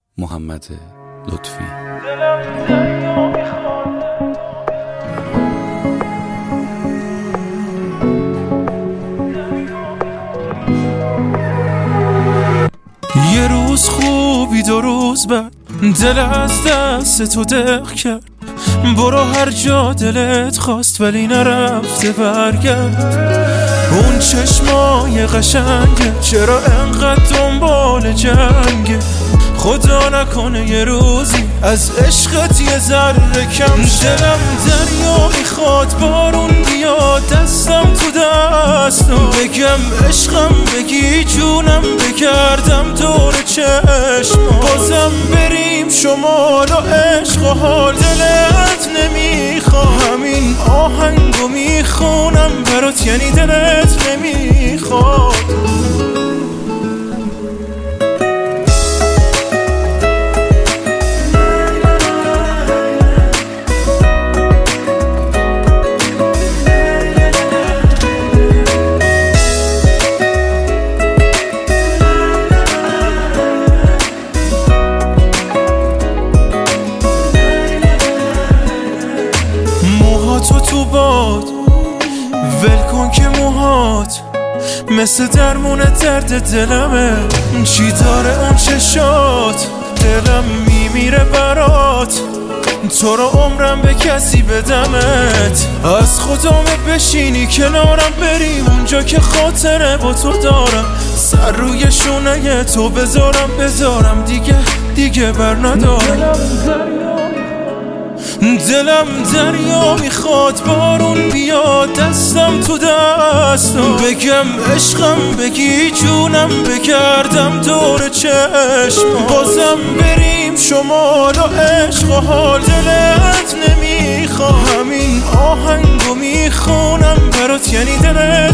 محمد لطفی. یه روز خوبی 2 روز بعد دل از دست تو دق کرد. برو هر جا دلت خواست ولی نرفته برگرد. اون چشمای قشنگه چرا انقدر دنبال جنگه؟ خدا نکنه یه روزی از عشقت یه ذره کم. دلم دریا میخواد بارون بیاد دستم تو دستم، بگم عشقم بگی جونم بگردم دور چشم. بازم بریم شمال و عشق و حال دلت نمیخواد. همین آهنگو میخونم برات یعنی دلت نمیخواد. تو باد ول کن که موهات مثل درمون درد دلمه. چی داره اون چشات؟ دلم میمیره برات. تو رو عمرم به کسی بدمت. از خدامه بشینی کنارم بریم اونجا که خاطره با تو دارم. سر روی شونه تو بذارم دیگه بر ندارم. دلم دریا میخواد بارون بیاد دستم تو دستم، بگم عشقم بگی جونم بگردم دور چشم. بازم بریم شمال و عشق و حال دلت نمیخواد. همین آهنگو میخونم برات یعنی دلت